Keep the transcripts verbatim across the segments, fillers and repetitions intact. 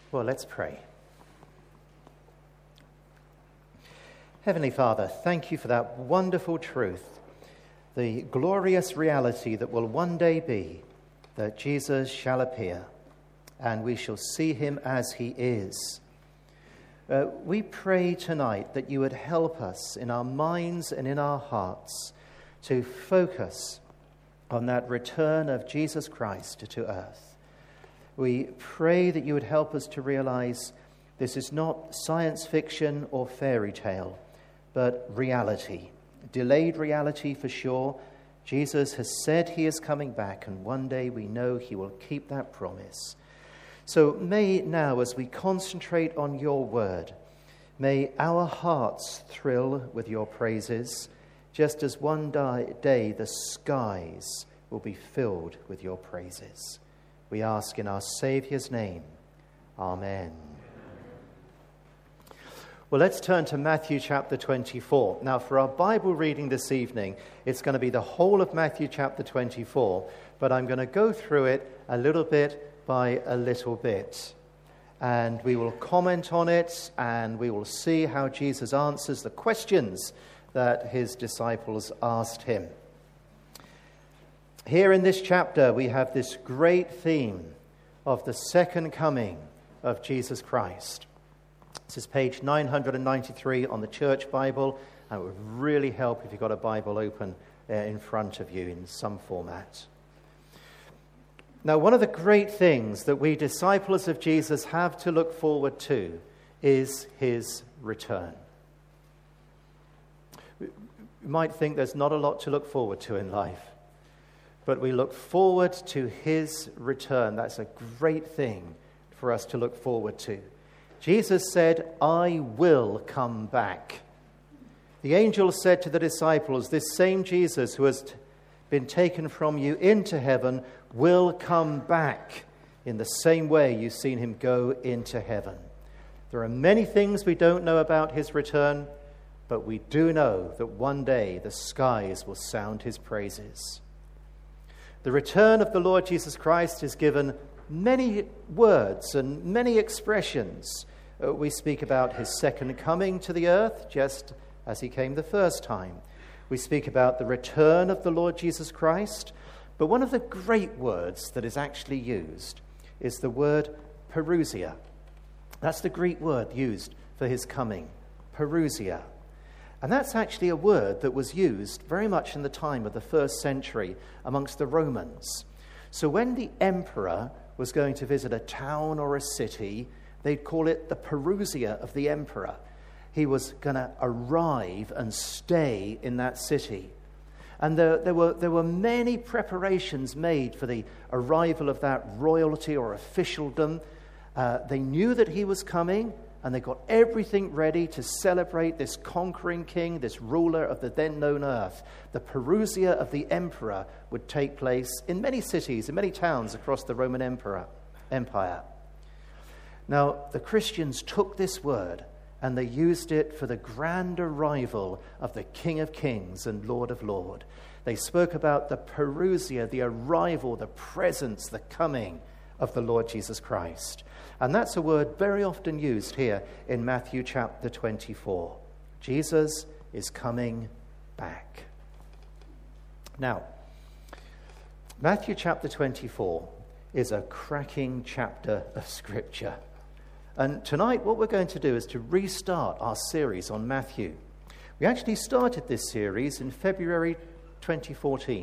Well, let's pray. Heavenly Father, thank you for that wonderful truth, the glorious reality that will one day be that Jesus shall appear and we shall see him as he is. Uh, we pray tonight that you would help us in our minds and in our hearts to focus on that return of Jesus Christ to earth. We pray that you would help us to realize this is not science fiction or fairy tale, but reality, delayed reality for sure. Jesus has said he is coming back, and one day we know he will keep that promise. So may now, as we concentrate on your word, may our hearts thrill with your praises, just as one day the skies will be filled with your praises. We ask in our Saviour's name. Amen. Well, let's turn to Matthew chapter twenty-four. Now, for our Bible reading this evening, it's going to be the whole of Matthew chapter twenty-four, but I'm going to go through it a little bit by a little bit. And we will comment on it, and we will see how Jesus answers the questions that his disciples asked him. Here in this chapter, we have this great theme of the second coming of Jesus Christ. This is page nine hundred ninety-three on the Church Bible, and it would really help if you've got a Bible open uh, in front of you in some format. Now, one of the great things that we disciples of Jesus have to look forward to is his return. You might think there's not a lot to look forward to in life, but we look forward to his return. That's a great thing for us to look forward to. Jesus said, I will come back. The angel said to the disciples, this same Jesus who has been taken from you into heaven will come back in the same way you've seen him go into heaven. There are many things we don't know about his return, but we do know that one day the skies will sound his praises. The return of the Lord Jesus Christ is given many words and many expressions. Uh, we speak about his second coming to the earth, just as he came the first time. We speak about the return of the Lord Jesus Christ. But one of the great words that is actually used is the word parousia. That's the Greek word used for his coming, parousia. And that's actually a word that was used very much in the time of the first century amongst the Romans. So when the emperor was going to visit a town or a city, they'd call it the parousia of the emperor. He was going to arrive and stay in that city. And there, there were there were many preparations made for the arrival of that royalty or officialdom. Uh, they knew that he was coming, and they got everything ready to celebrate this conquering king, this ruler of the then known earth. The parousia of the emperor would take place in many cities, in many towns across the Roman emperor, Empire. Now, the Christians took this word and they used it for the grand arrival of the King of Kings and Lord of Lords. They spoke about the parousia, the arrival, the presence, the coming of the Lord Jesus Christ. And that's a word very often used here in Matthew chapter twenty-four. Jesus is coming back. Now, Matthew chapter twenty-four is a cracking chapter of Scripture. And tonight what we're going to do is to restart our series on Matthew. We actually started this series in February twenty fourteen.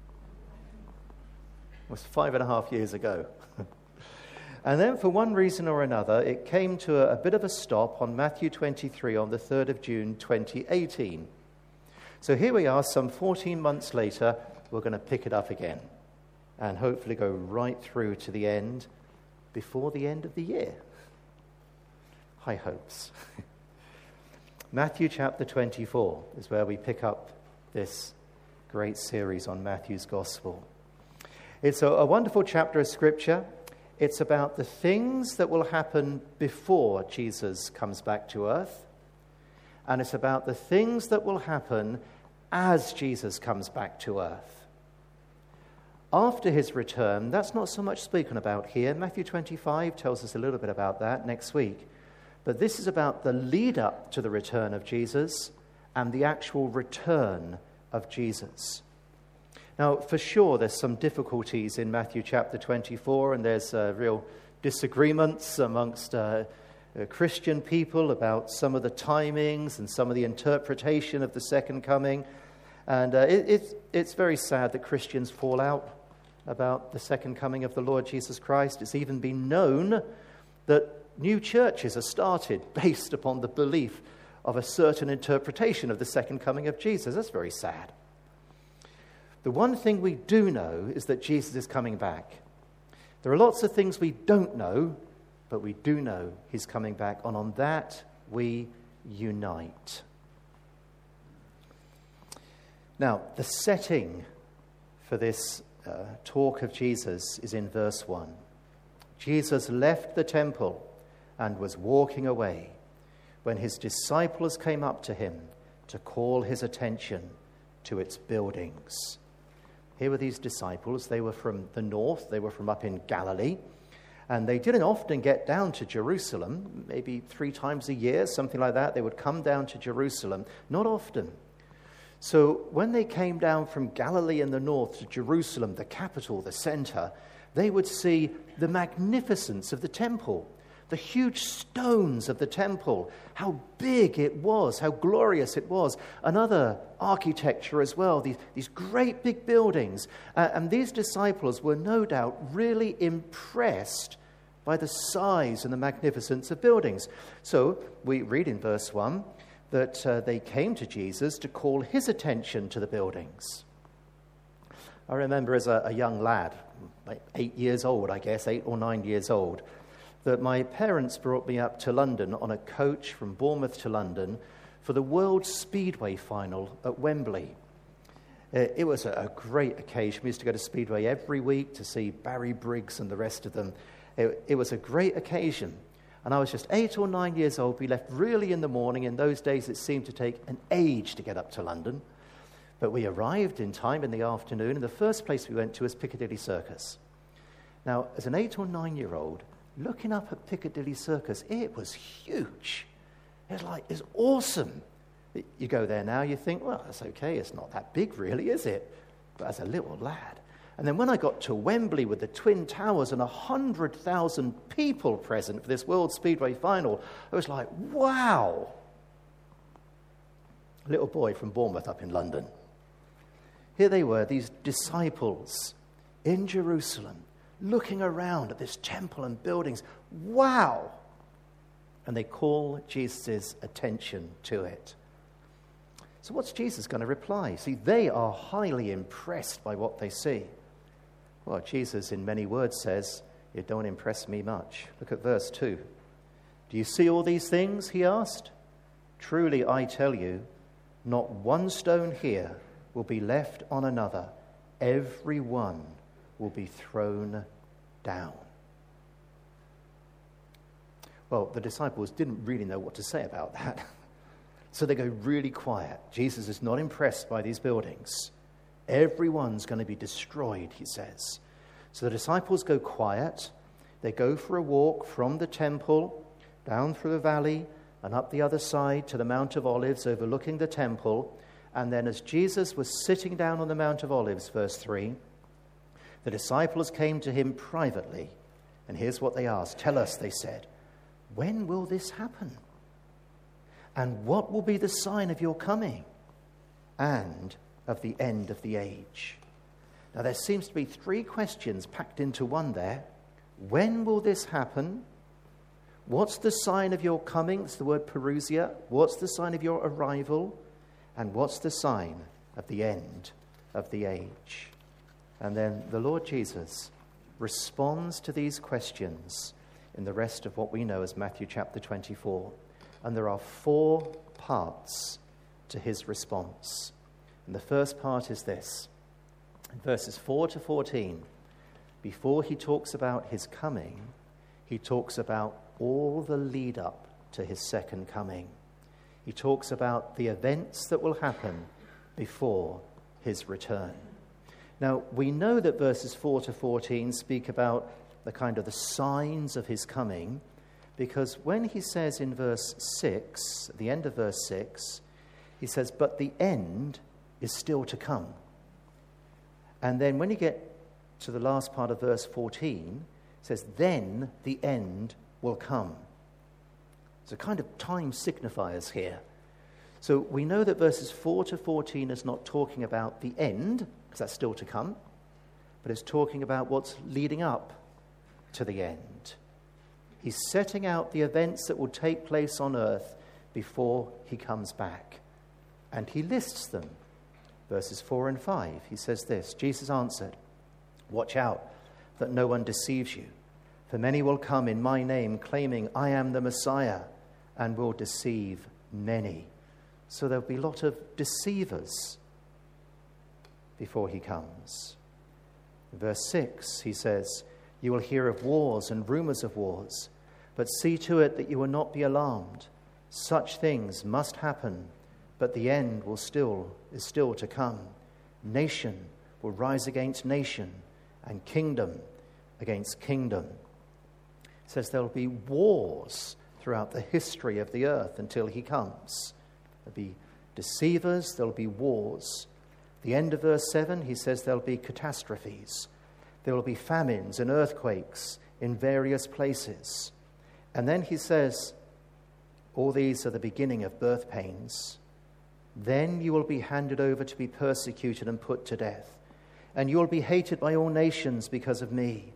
It was five and a half years ago. And then for one reason or another, it came to a, a bit of a stop on Matthew twenty-three on the third of June twenty eighteen. So here we are, some fourteen months later, we're going to pick it up again and hopefully go right through to the end before the end of the year. High hopes. Matthew chapter twenty-four is where we pick up this great series on Matthew's Gospel. It's a, a wonderful chapter of Scripture. It's about the things that will happen before Jesus comes back to earth, and it's about the things that will happen as Jesus comes back to earth. After his return, that's not so much spoken about here. Matthew twenty-five tells us a little bit about that next week. But this is about the lead up to the return of Jesus and the actual return of Jesus. Now, for sure, there's some difficulties in Matthew chapter twenty-four, and there's uh, real disagreements amongst uh, uh, Christian people about some of the timings and some of the interpretation of the second coming. And uh, it, it's, it's very sad that Christians fall out about the second coming of the Lord Jesus Christ. It's even been known that new churches are started based upon the belief of a certain interpretation of the second coming of Jesus. That's very sad. The one thing we do know is that Jesus is coming back. There are lots of things we don't know, but we do know he's coming back, and on that we unite. Now, the setting for this uh, talk of Jesus is in verse one. Jesus left the temple and was walking away when his disciples came up to him to call his attention to its buildings. Here were these disciples. They were from the north. They were from up in Galilee. And they didn't often get down to Jerusalem, maybe three times a year, something like that. They would come down to Jerusalem. Not often. So when they came down from Galilee in the north to Jerusalem, the capital, the center, they would see the magnificence of the temple, the huge stones of the temple, how big it was, how glorious it was. Another architecture as well, these, these great big buildings. Uh, and these disciples were no doubt really impressed by the size and the magnificence of buildings. So we read in verse one that uh, they came to Jesus to call his attention to the buildings. I remember as a, a young lad, like eight years old, I guess, eight or nine years old, that my parents brought me up to London on a coach from Bournemouth to London for the World Speedway final at Wembley. Uh, it was a, a great occasion. We used to go to Speedway every week to see Barry Briggs and the rest of them. It, it was a great occasion. And I was just eight or nine years old. We left really in the morning. In those days, it seemed to take an age to get up to London. But we arrived in time in the afternoon, and the first place we went to was Piccadilly Circus. Now, as an eight or nine-year-old, looking up at Piccadilly Circus, it was huge. It's like, it's awesome. You go there now, you think, well, that's okay. It's not that big, really, is it? But as a little lad. And then when I got to Wembley with the Twin Towers and one hundred thousand people present for this World Speedway final, I was like, wow. Little boy from Bournemouth up in London. Here they were, these disciples in Jerusalem, looking around at this temple and buildings. Wow! And they call Jesus' attention to it. So what's Jesus going to reply? See, they are highly impressed by what they see. Well, Jesus, in many words, says, you don't impress me much. Look at verse two. Do you see all these things? He asked. Truly, I tell you, not one stone here will be left on another. Every one will be thrown down. Well, the disciples didn't really know what to say about that. So they go really quiet. Jesus is not impressed by these buildings. Everyone's going to be destroyed, he says. So the disciples go quiet. They go for a walk from the temple, down through the valley, and up the other side to the Mount of Olives, overlooking the temple. And then as Jesus was sitting down on the Mount of Olives, verse three, the disciples came to him privately. And here's what they asked. Tell us, they said, when will this happen? And what will be the sign of your coming and of the end of the age? Now, there seems to be three questions packed into one there. When will this happen? What's the sign of your coming? It's the word parousia. What's the sign of your arrival? And what's the sign of the end of the age? And then the Lord Jesus responds to these questions in the rest of what we know as Matthew chapter twenty-four. And there are four parts to his response. And the first part is this. In verses four to fourteen, before he talks about his coming, he talks about all the lead up to his second coming. He talks about the events that will happen before his return. Now, we know that verses four to fourteen speak about the kind of the signs of his coming, because when he says in verse six, at the end of verse six, he says, but the end is still to come. And then when you get to the last part of verse fourteen, it says, then the end will come. It's a kind of time signifiers here. So we know that verses four to fourteen is not talking about the end, because that's still to come, but it's talking about what's leading up to the end. He's setting out the events that will take place on earth before he comes back. And he lists them. Verses four and five, he says this, Jesus answered, watch out that no one deceives you, for many will come in my name, claiming I am the Messiah, and will deceive many. So there'll be a lot of deceivers before he comes. In verse six, he says, you will hear of wars and rumors of wars, but see to it that you will not be alarmed. Such things must happen, but the end will still is still to come. Nation will rise against nation, and kingdom against kingdom. It says there will be wars throughout the history of the earth until he comes. There'll be deceivers, there'll be wars. The end of verse seven, he says there'll be catastrophes. There will be famines and earthquakes in various places. And then he says, all these are the beginning of birth pains. Then you will be handed over to be persecuted and put to death. And you will be hated by all nations because of me.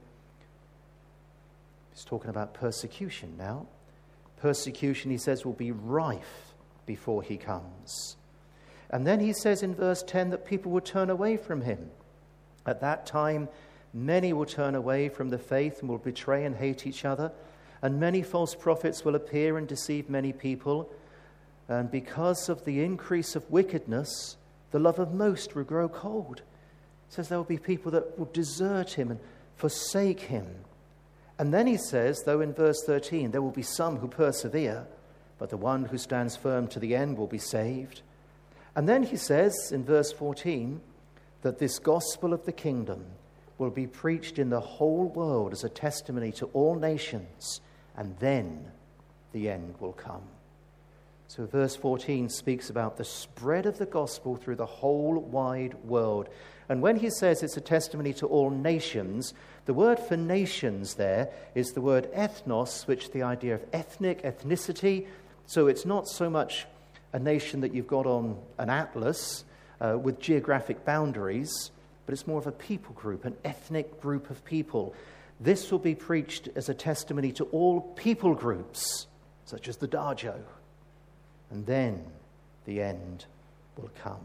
He's talking about persecution now. Persecution, he says, will be rife before he comes. And then he says in verse ten that people will turn away from him. At that time, many will turn away from the faith and will betray and hate each other. And many false prophets will appear and deceive many people. And because of the increase of wickedness, the love of most will grow cold. It says there will be people that will desert him and forsake him. And then he says, though in verse thirteen, there will be some who persevere, but the one who stands firm to the end will be saved. And then he says in verse fourteen that this gospel of the kingdom will be preached in the whole world as a testimony to all nations, and then the end will come. So verse fourteen speaks about the spread of the gospel through the whole wide world. And when he says it's a testimony to all nations, the word for nations there is the word ethnos, which the idea of ethnic, ethnicity. So it's not so much a nation that you've got on an atlas uh, with geographic boundaries, but it's more of a people group, an ethnic group of people. This will be preached as a testimony to all people groups, such as the Dajo. And then the end will come.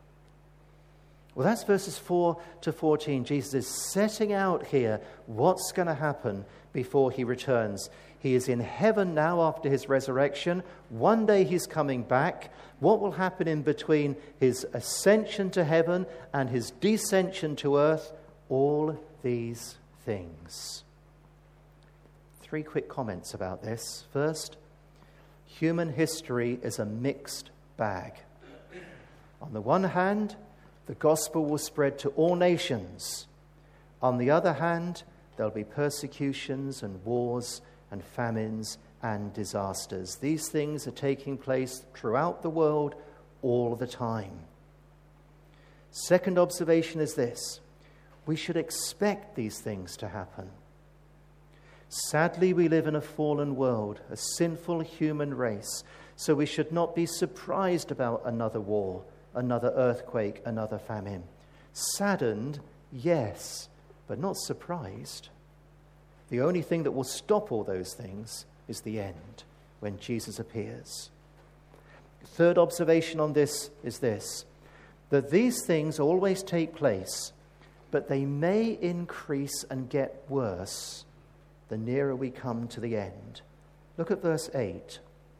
Well, that's verses four to fourteen. Jesus is setting out here what's going to happen before he returns. He is in heaven now after his resurrection. One day he's coming back. What will happen in between his ascension to heaven and his descension to earth? All these things. Three quick comments about this. First, human history is a mixed bag. On the one hand, the gospel will spread to all nations. On the other hand, there'll be persecutions and wars and famines and disasters. These things are taking place throughout the world all the time. Second observation is this: we should expect these things to happen. Sadly, we live in a fallen world, a sinful human race, so we should not be surprised about another war, another earthquake, another famine. Saddened, yes, but not surprised. The only thing that will stop all those things is the end, when Jesus appears. Third observation on this is this: that these things always take place, but they may increase and get worse the nearer we come to the end. Look at verse eight.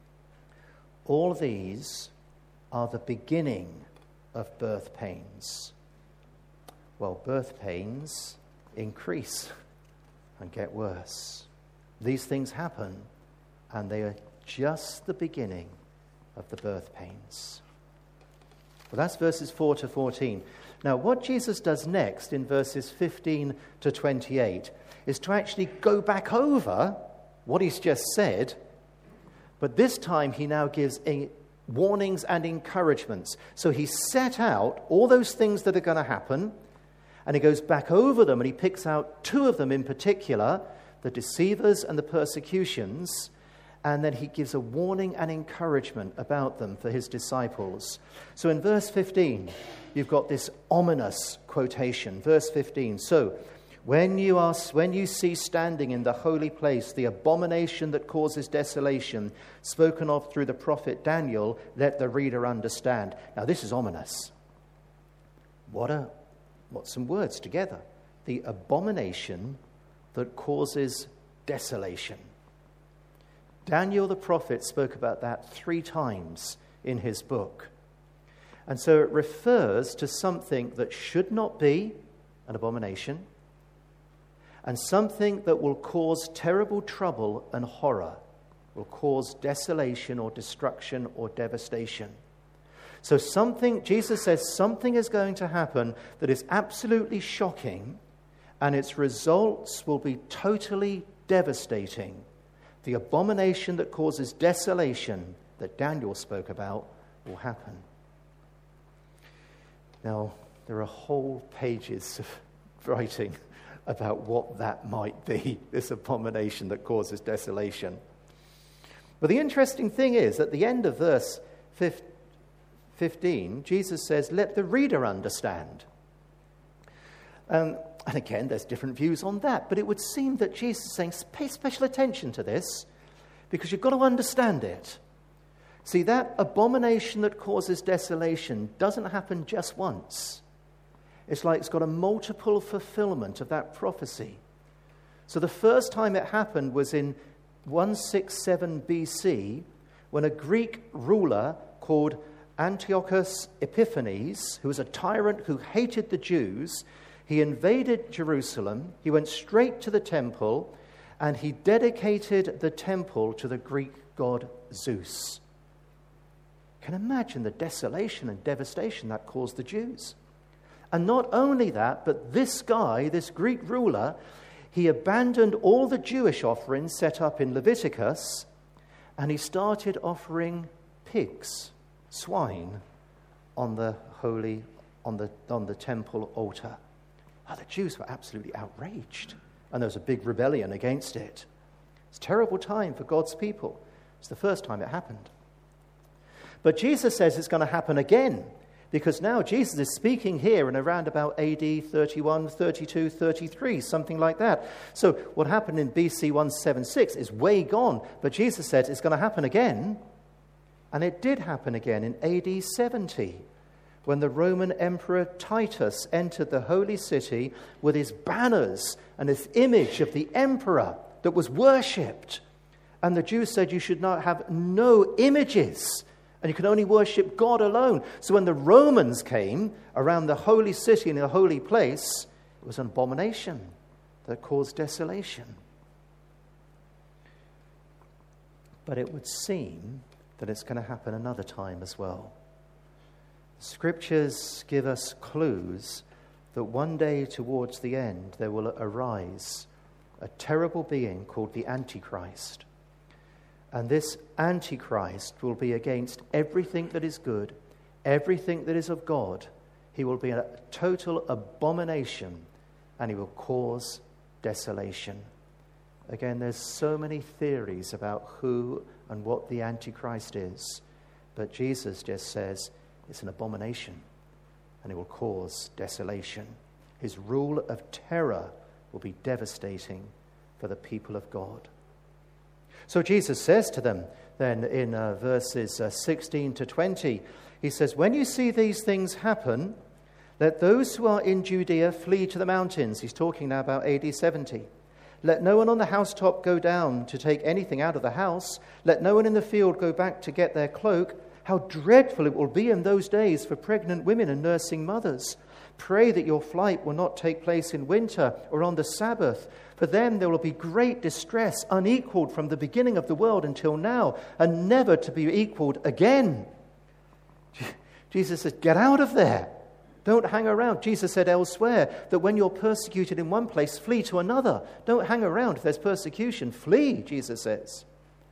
All these are the beginning of birth pains. Well, birth pains increase and get worse. These things happen, and they are just the beginning of the birth pains. Well, that's verses four to fourteen. Now, what Jesus does next in verses fifteen to twenty-eight is to actually go back over what he's just said, but this time he now gives a warnings and encouragements. So he set out all those things that are going to happen, and he goes back over them, and he picks out two of them in particular, the deceivers and the persecutions, and then he gives a warning and encouragement about them for his disciples. So in verse fifteen, you've got this ominous quotation. Verse fifteen, so when you are, when you see standing in the holy place the abomination that causes desolation, spoken of through the prophet Daniel, let the reader understand. Now this is ominous. What a, what some words together. The abomination that causes desolation. Daniel the prophet spoke about that three times in his book. And so it refers to something that should not be an abomination, and something that will cause terrible trouble and horror, will cause desolation or destruction or devastation. So something, Jesus says something is going to happen that is absolutely shocking, and its results will be totally devastating. The abomination that causes desolation that Daniel spoke about will happen. Now, there are whole pages of writing about what that might be, this abomination that causes desolation. But the interesting thing is, at the end of verse fifteen, Jesus says, let the reader understand. Um, and again, there's different views on that, but it would seem that Jesus is saying, pay special attention to this, because you've got to understand it. See, that abomination that causes desolation doesn't happen just once. It's like it's got a multiple fulfillment of that prophecy. So the first time it happened was in one sixty-seven B C, when a Greek ruler called Antiochus Epiphanes, who was a tyrant who hated the Jews, he invaded Jerusalem, he went straight to the temple, and he dedicated the temple to the Greek god Zeus. You can imagine the desolation and devastation that caused the Jews. And not only that, but this guy, this Greek ruler, he abandoned all the Jewish offerings set up in Leviticus, and he started offering pigs, swine, on the holy, on the on the temple altar. Oh, the Jews were absolutely outraged, and there was a big rebellion against it. It's a terrible time for God's people. It's the first time it happened. But Jesus says it's going to happen again, because now Jesus is speaking here in around about A D thirty-one, thirty-two, thirty-three, something like that. So what happened in B C one seventy-six is way gone, but Jesus said it's going to happen again. And it did happen again in A D seventy, when the Roman Emperor Titus entered the holy city with his banners and this image of the emperor that was worshipped. And the Jews said you should not have no images, and you can only worship God alone. So when the Romans came around the holy city and the holy place, it was an abomination that caused desolation. But it would seem that it's going to happen another time as well. Scriptures give us clues that one day towards the end there will arise a terrible being called the Antichrist. And this Antichrist will be against everything that is good, everything that is of God. He will be a total abomination, and he will cause desolation. Again, there's so many theories about who and what the Antichrist is, but Jesus just says it's an abomination, and it will cause desolation. His rule of terror will be devastating for the people of God. So Jesus says to them then in uh, verses uh, sixteen to twenty, he says, when you see these things happen, let those who are in Judea flee to the mountains. He's talking now about A D seventy. Let no one on the housetop go down to take anything out of the house. Let no one in the field go back to get their cloak. How dreadful it will be in those days for pregnant women and nursing mothers. Pray that your flight will not take place in winter or on the Sabbath. For then there will be great distress, unequaled from the beginning of the world until now, and never to be equaled again. Jesus says, get out of there. Don't hang around. Jesus said elsewhere that when you're persecuted in one place, flee to another. Don't hang around if there's persecution. Flee, Jesus says.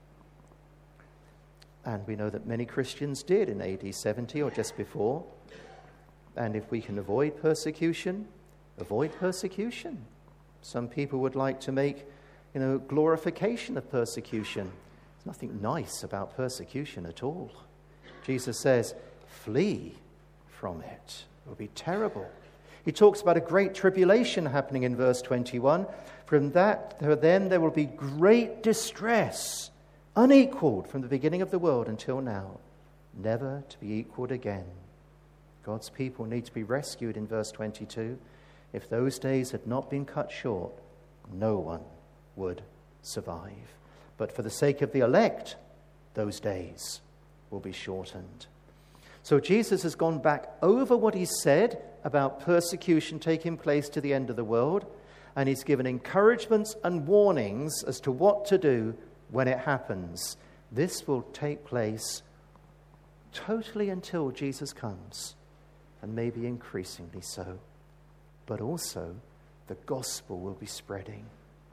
And we know that many Christians did in A D seventy or just before. And if we can avoid persecution, avoid persecution. Some people would like to make, you know, glorification of persecution. There's nothing nice about persecution at all. Jesus says, flee from it. It will be terrible. He talks about a great tribulation happening in verse twenty-one. From that, then there will be great distress, unequaled from the beginning of the world until now, never to be equaled again. God's people need to be rescued in verse twenty-two. If those days had not been cut short, no one would survive. But for the sake of the elect, those days will be shortened. So Jesus has gone back over what he said about persecution taking place to the end of the world, and he's given encouragements and warnings as to what to do when it happens. This will take place totally until Jesus comes, and maybe increasingly so. But also, the gospel will be spreading.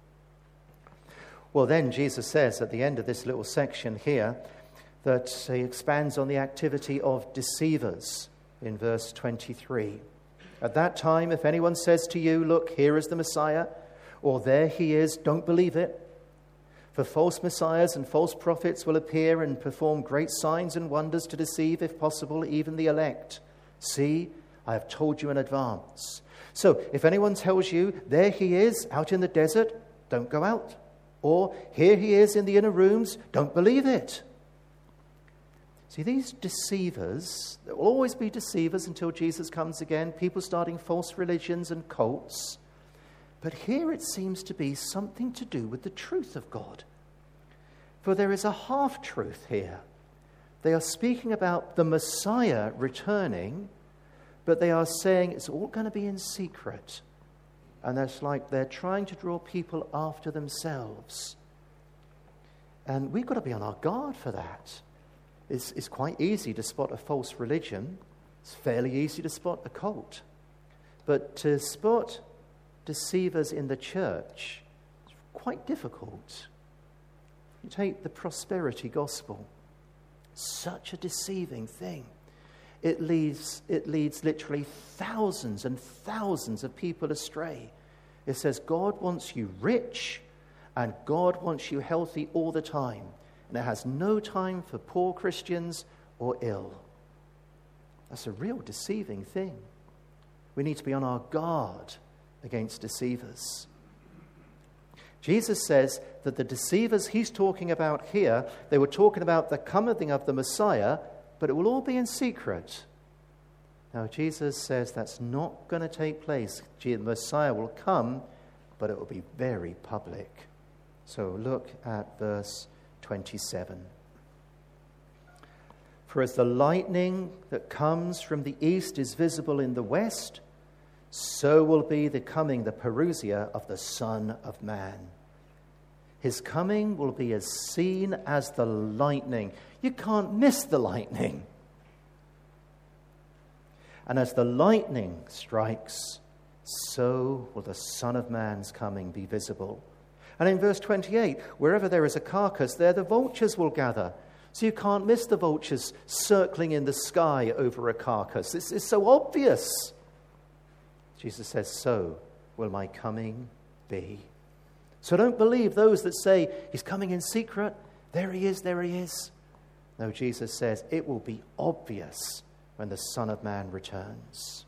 Well, then Jesus says at the end of this little section here that he expands on the activity of deceivers in verse twenty-three. At that time, if anyone says to you, look, here is the Messiah, or there he is, don't believe it. For false messiahs and false prophets will appear and perform great signs and wonders to deceive, if possible, even the elect. See, I have told you in advance. So if anyone tells you, there he is out in the desert, don't go out. Or here he is in the inner rooms, don't believe it. See, these deceivers, there will always be deceivers until Jesus comes again, people starting false religions and cults. But here it seems to be something to do with the truth of God. For there is a half-truth here. They are speaking about the Messiah returning, but they are saying it's all going to be in secret. And that's like they're trying to draw people after themselves. And we've got to be on our guard for that. It's, it's quite easy to spot a false religion. It's fairly easy to spot a cult. But to spot deceivers in the church is quite difficult. You take the prosperity gospel, such a deceiving thing. It leads, it leads literally thousands and thousands of people astray. It says God wants you rich and God wants you healthy all the time. And it has no time for poor Christians or ill. That's a real deceiving thing. We need to be on our guard against deceivers. Jesus says that the deceivers he's talking about here, they were talking about the coming of the Messiah, but it will all be in secret. Now, Jesus says that's not going to take place. The Messiah will come, but it will be very public. So look at verse twenty-seven. For as the lightning that comes from the east is visible in the west, so will be the coming, the parousia of the Son of Man. His coming will be as seen as the lightning. You can't miss the lightning. And as the lightning strikes, so will the Son of Man's coming be visible. And in verse twenty-eight, wherever there is a carcass, there the vultures will gather. So you can't miss the vultures circling in the sky over a carcass. This is so obvious. Jesus says, so will my coming be. So don't believe those that say, he's coming in secret. There he is, there he is. No, Jesus says, it will be obvious when the Son of Man returns.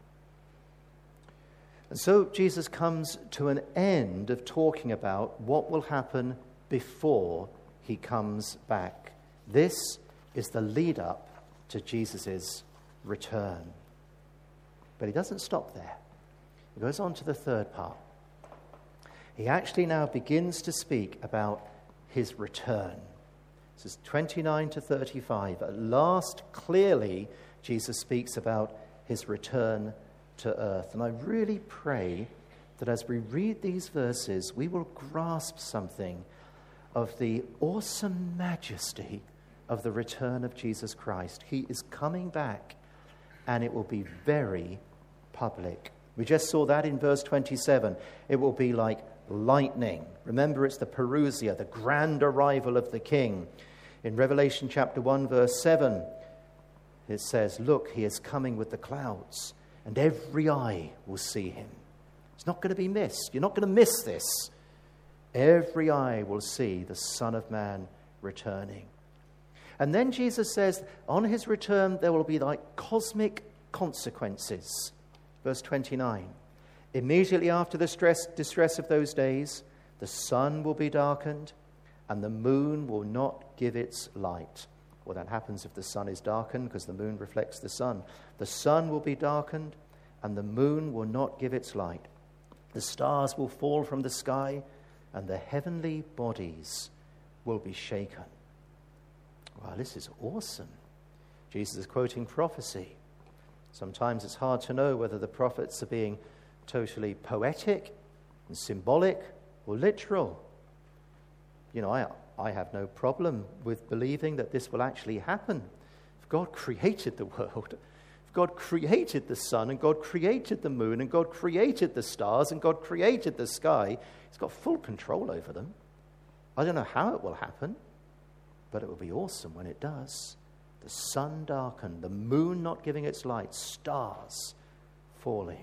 And so Jesus comes to an end of talking about what will happen before he comes back. This is the lead up to Jesus' return. But he doesn't stop there. He goes on to the third part. He actually now begins to speak about his return. This is twenty-nine to thirty-five. At last, clearly, Jesus speaks about his return to earth. And I really pray that as we read these verses, we will grasp something of the awesome majesty of the return of Jesus Christ. He is coming back, and it will be very public. We just saw that in verse twenty-seven. It will be like lightning. Remember, it's the parousia, the grand arrival of the King. In Revelation chapter one, verse seven, it says, look, he is coming with the clouds, and every eye will see him. It's not going to be missed. You're not going to miss this. Every eye will see the Son of Man returning. And then Jesus says, on his return, there will be like cosmic consequences. Verse twenty-nine. Immediately after the stress, distress of those days, the sun will be darkened, and the moon will not give its light. Well, that happens if the sun is darkened, because the moon reflects the sun. The sun will be darkened, and the moon will not give its light. The stars will fall from the sky, and the heavenly bodies will be shaken. Wow, this is awesome. Jesus is quoting prophecy. Sometimes it's hard to know whether the prophets are being totally poetic and symbolic or literal. You know, I, I have no problem with believing that this will actually happen. If God created the world, if God created the sun, and God created the moon, and God created the stars, and God created the sky, he's got full control over them. I don't know how it will happen, but it will be awesome when it does. The sun darkened, the moon not giving its light, stars falling.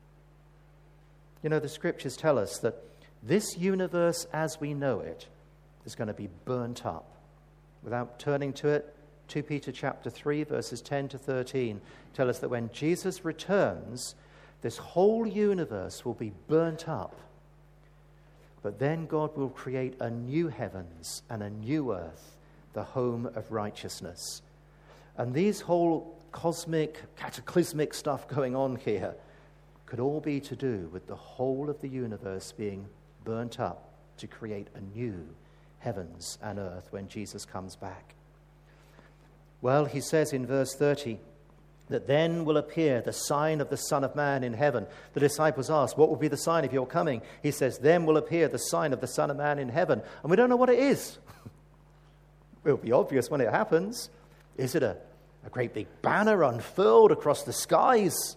You know, the scriptures tell us that this universe as we know it is going to be burnt up. Without turning to it, Second Peter chapter three, verses ten to thirteen tell us that when Jesus returns, this whole universe will be burnt up. But then God will create a new heavens and a new earth, the home of righteousness. And these whole cosmic, cataclysmic stuff going on here could all be to do with the whole of the universe being burnt up to create a new heavens and earth when Jesus comes back. Well, he says in verse thirty that then will appear the sign of the Son of Man in heaven. The disciples ask, what will be the sign of your coming? He says, then will appear the sign of the Son of Man in heaven. And we don't know what it is. It'll be obvious when it happens. Is it a, a great big banner unfurled across the skies?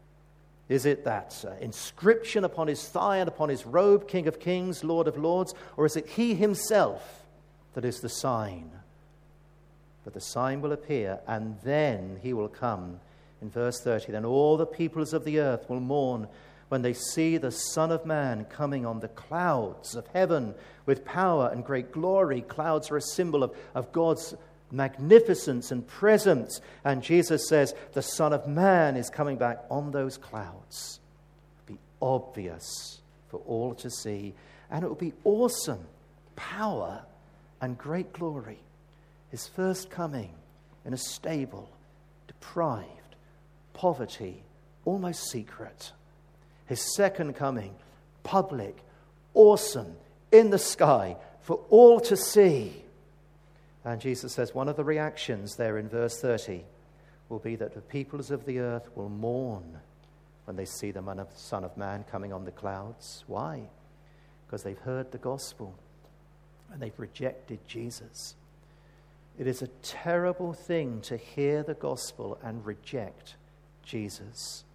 Is it that uh, inscription upon his thigh and upon his robe, King of Kings, Lord of Lords? Or is it he himself that is the sign? But the sign will appear, and then he will come. In verse thirty, then all the peoples of the earth will mourn when they see the Son of Man coming on the clouds of heaven with power and great glory. Clouds are a symbol of, of God's magnificence and presence. And Jesus says the Son of Man is coming back on those clouds. It'll be obvious for all to see. And it will be awesome. Power and great glory. His first coming in a stable, deprived, poverty, almost secret. His second coming, public, awesome, in the sky, for all to see. And Jesus says one of the reactions there in verse thirty will be that the peoples of the earth will mourn when they see the Son of Man coming on the clouds. Why? Because they've heard the gospel and they've rejected Jesus. It is a terrible thing to hear the gospel and reject Jesus.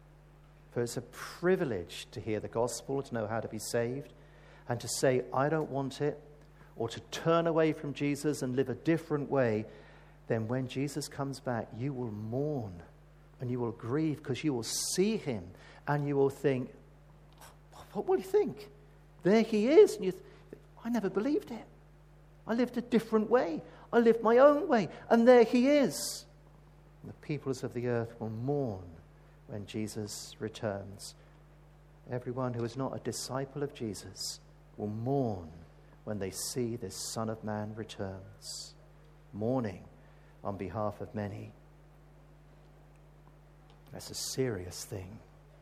For it's a privilege to hear the gospel, to know how to be saved, and to say, I don't want it, or to turn away from Jesus and live a different way. Then when Jesus comes back, you will mourn and you will grieve because you will see him and you will think, what will you think? There he is. And you th- I never believed it. I lived a different way. I lived my own way, and there he is. And the peoples of the earth will mourn when Jesus returns. Everyone who is not a disciple of Jesus will mourn when they see this Son of Man returns. Mourning on behalf of many. That's a serious thing.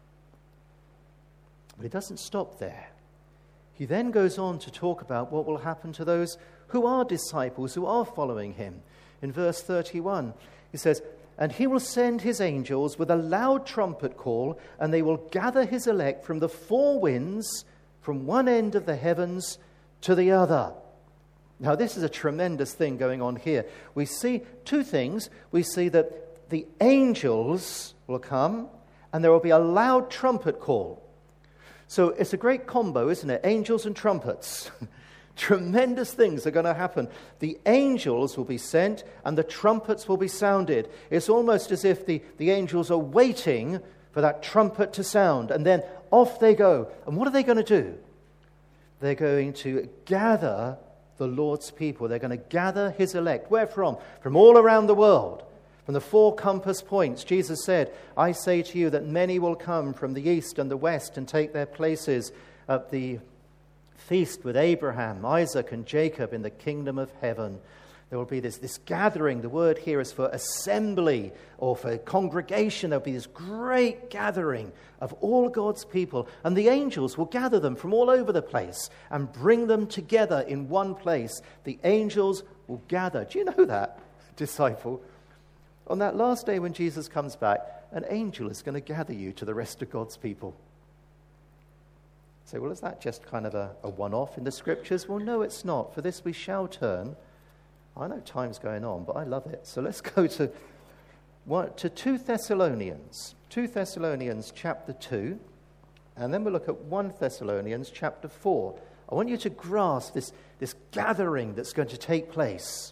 But it doesn't stop there. He then goes on to talk about what will happen to those who are disciples, who are following him. In verse thirty-one, he says, and he will send his angels with a loud trumpet call, and they will gather his elect from the four winds, from one end of the heavens to the other. Now, this is a tremendous thing going on here. We see two things. We see that the angels will come, and there will be a loud trumpet call. So it's a great combo, isn't it? Angels and trumpets. Tremendous things are going to happen. The angels will be sent, and the trumpets will be sounded. It's almost as if the, the angels are waiting for that trumpet to sound, and then off they go. And what are they going to do? They're going to gather the Lord's people. They're going to gather his elect. Where from? From all around the world. From the four compass points. Jesus said, I say to you that many will come from the east and the west and take their places at the feast with Abraham, Isaac, and Jacob in the kingdom of heaven. There will be this, this gathering. The word here is for assembly or for congregation. There will be this great gathering of all God's people. And the angels will gather them from all over the place and bring them together in one place. The angels will gather. Do you know that, disciple? On that last day when Jesus comes back, an angel is going to gather you to the rest of God's people. So, well, is that just kind of a, a one-off in the scriptures? Well, no, it's not. For this we shall turn. I know time's going on, but I love it. So let's go to, one, to two Thessalonians. two Thessalonians chapter two, and then we'll look at First Thessalonians chapter four. I want you to grasp this, this gathering that's going to take place.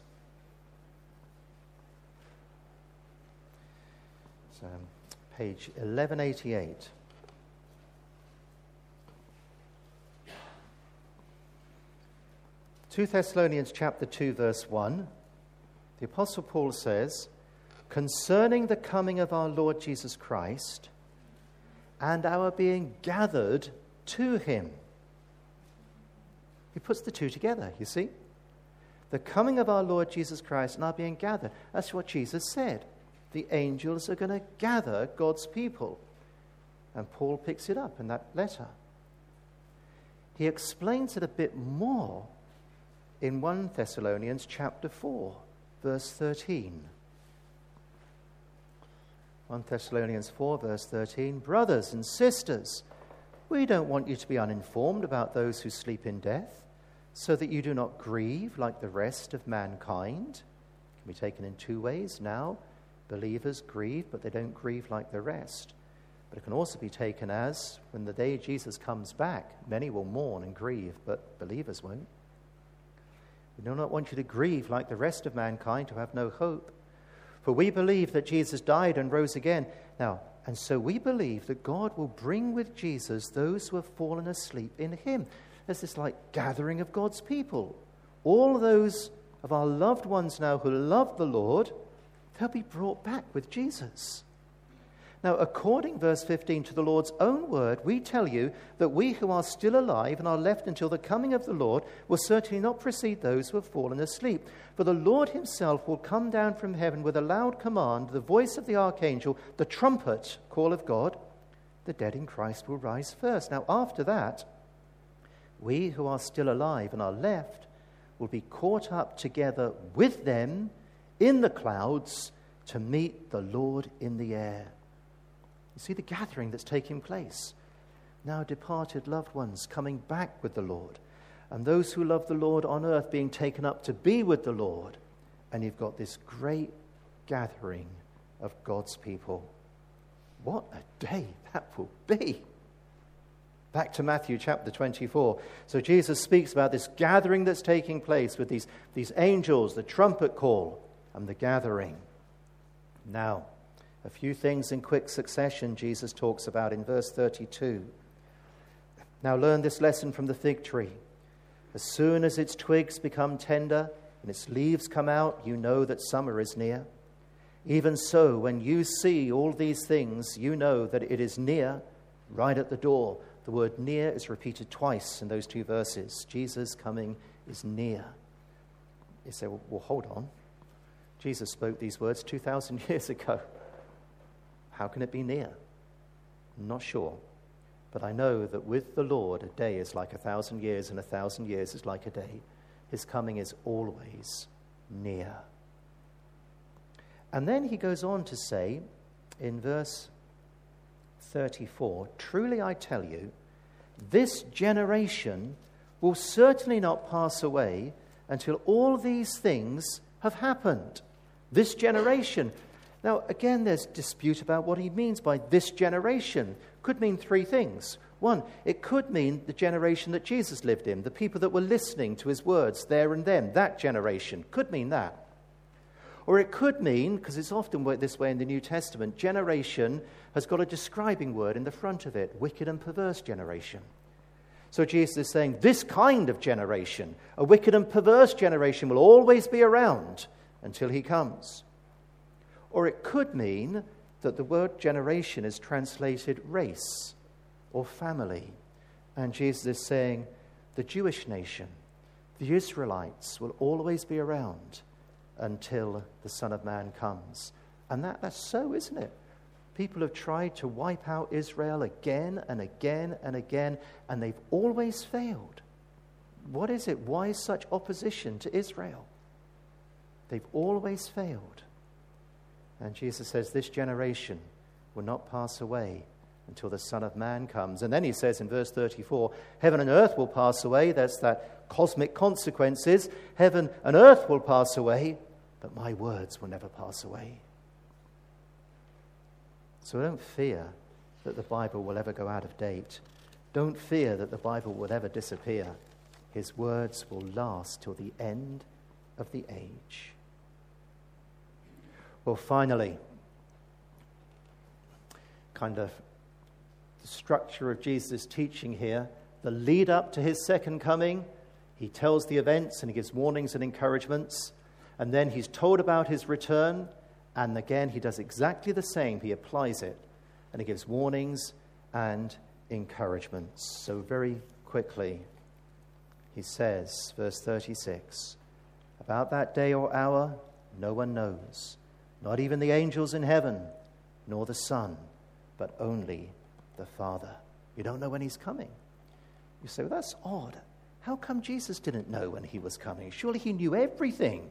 So, page eleven eighty-eight. two Thessalonians chapter two, verse one, the Apostle Paul says, concerning the coming of our Lord Jesus Christ and our being gathered to him. He puts the two together, you see. The coming of our Lord Jesus Christ and our being gathered. That's what Jesus said. The angels are going to gather God's people. And Paul picks it up in that letter. He explains it a bit more in First Thessalonians chapter four, verse thirteen. First Thessalonians four, verse thirteen. Brothers and sisters, we don't want you to be uninformed about those who sleep in death, so that you do not grieve like the rest of mankind. It can be taken in two ways now. Believers grieve, but they don't grieve like the rest. But it can also be taken as, when the day Jesus comes back, many will mourn and grieve, but believers won't. We do not want you to grieve like the rest of mankind who have no hope. For we believe that Jesus died and rose again. Now, and so we believe that God will bring with Jesus those who have fallen asleep in him. There's this like gathering of God's people. All those of our loved ones now who love the Lord, they'll be brought back with Jesus. Now, according, verse fifteen, to the Lord's own word, we tell you that we who are still alive and are left until the coming of the Lord will certainly not precede those who have fallen asleep. For the Lord himself will come down from heaven with a loud command, the voice of the archangel, the trumpet call of God. The dead in Christ will rise first. Now, after that, we who are still alive and are left will be caught up together with them in the clouds to meet the Lord in the air. You see the gathering that's taking place. Now departed loved ones coming back with the Lord. And those who love the Lord on earth being taken up to be with the Lord. And you've got this great gathering of God's people. What a day that will be. Back to Matthew chapter twenty-four. So Jesus speaks about this gathering that's taking place with these, these angels, the trumpet call, and the gathering. Now, a few things in quick succession Jesus talks about in verse thirty-two. Now learn this lesson from the fig tree. As soon as its twigs become tender and its leaves come out, you know that summer is near. Even so, when you see all these things, you know that it is near, right at the door. The word near is repeated twice in those two verses. Jesus' coming is near. You say, well, well hold on. Jesus spoke these words two thousand years ago. How can it be near? I'm not sure. But I know that with the Lord, a day is like a thousand years, and a thousand years is like a day. His coming is always near. And then he goes on to say in verse thirty-four, truly I tell you, this generation will certainly not pass away until all these things have happened. This generation. Now, again, there's dispute about what he means by this generation. Could mean three things. One, it could mean the generation that Jesus lived in, the people that were listening to his words there and then, that generation. Could mean that. Or it could mean, because it's often this way in the New Testament, generation has got a describing word in the front of it, wicked and perverse generation. So Jesus is saying this kind of generation, a wicked and perverse generation, will always be around until he comes. Or it could mean that the word generation is translated race or family. And Jesus is saying the Jewish nation, the Israelites, will always be around until the Son of Man comes. And that, that's so, isn't it? People have tried to wipe out Israel again and again and again, and they've always failed. What is it? Why such opposition to Israel? They've always failed. And Jesus says this generation will not pass away until the Son of Man comes. And then he says in verse thirty-four, heaven and earth will pass away. That's that cosmic consequences. Heaven and earth will pass away, but my words will never pass away. So don't fear that the Bible will ever go out of date. Don't fear that the Bible will ever disappear. His words will last till the end of the age. Well, finally, kind of the structure of Jesus' teaching here, the lead up to his second coming, he tells the events and he gives warnings and encouragements, and then he's told about his return, and again he does exactly the same. He applies it, and he gives warnings and encouragements. So very quickly, he says, verse thirty-six, about that day or hour, no one knows, not even the angels in heaven, nor the Son, but only the Father. You don't know when he's coming. You say, well, that's odd. How come Jesus didn't know when he was coming? Surely he knew everything.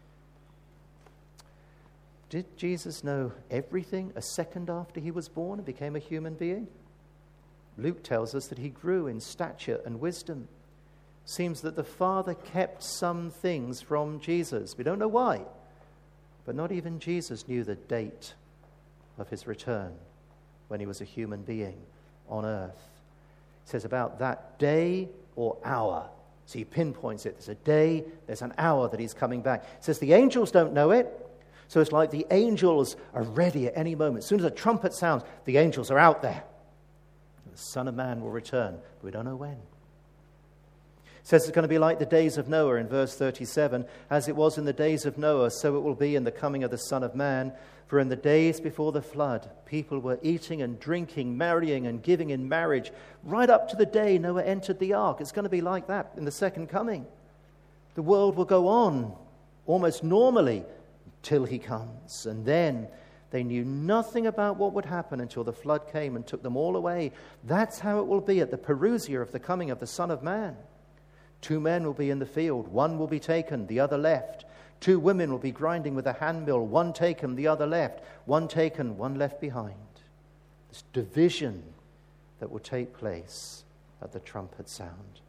Did Jesus know everything a second after he was born and became a human being? Luke tells us that he grew in stature and wisdom. Seems that the Father kept some things from Jesus. We don't know why, but not even Jesus knew the date of his return when he was a human being on earth. It says about that day or hour. So he pinpoints it. There's a day, there's an hour that he's coming back. It says the angels don't know it. So it's like the angels are ready at any moment. As soon as a trumpet sounds, the angels are out there. The Son of Man will return, but we don't know when. It says it's going to be like the days of Noah in verse thirty-seven. As it was in the days of Noah, so it will be in the coming of the Son of Man. For in the days before the flood, people were eating and drinking, marrying and giving in marriage, right up to the day Noah entered the ark. It's going to be like that in the second coming. The world will go on almost normally till he comes. And then they knew nothing about what would happen until the flood came and took them all away. That's how it will be at the parousia of the coming of the Son of Man. Two men will be in the field, one will be taken, the other left. Two women will be grinding with a handmill, one taken, the other left. One taken, one left behind. This division that will take place at the trumpet sound.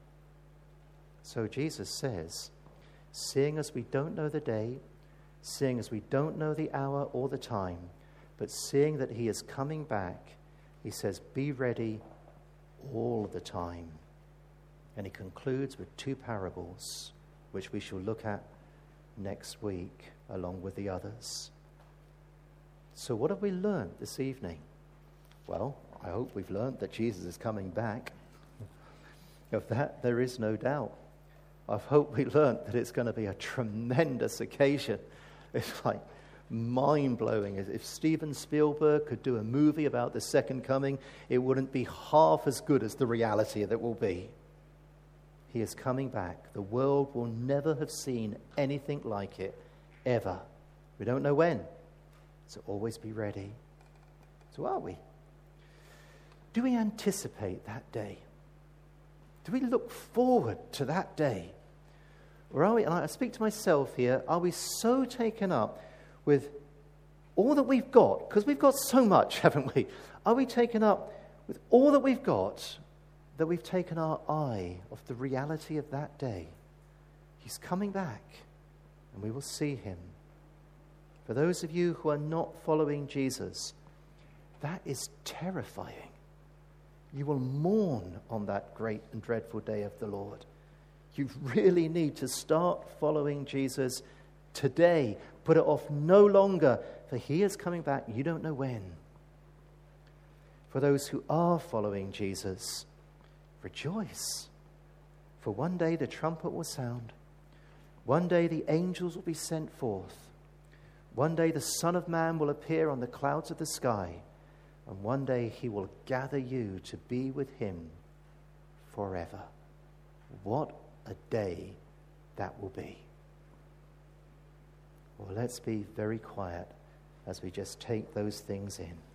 So Jesus says, seeing as we don't know the day, seeing as we don't know the hour or the time, but seeing that he is coming back, he says, be ready all the time. And he concludes with two parables, which we shall look at next week, along with the others. So what have we learned this evening? Well, I hope we've learned that Jesus is coming back. Of that, there is no doubt. I hope we learned that it's going to be a tremendous occasion. It's like mind-blowing. If Steven Spielberg could do a movie about the second coming, it wouldn't be half as good as the reality that will be. He is coming back. The world will never have seen anything like it, ever. We don't know when, so always be ready. So are we? Do we anticipate that day? Do we look forward to that day? Or are we, and I speak to myself here, are we so taken up with all that we've got? Because we've got so much, haven't we? Are we taken up with all that we've got that we've taken our eye off the reality of that day? He's coming back, and we will see him For those of you who are not following Jesus, that is terrifying. You will mourn on that great and dreadful day of the Lord. You really need to start following Jesus today. Put it off no longer, for he is coming back. You don't know when. For those who are following Jesus, rejoice. For one day the trumpet will sound. One day the angels will be sent forth. One day the Son of Man will appear on the clouds of the sky. And one day he will gather you to be with him forever. What a day that will be. Well, let's be very quiet as we just take those things in.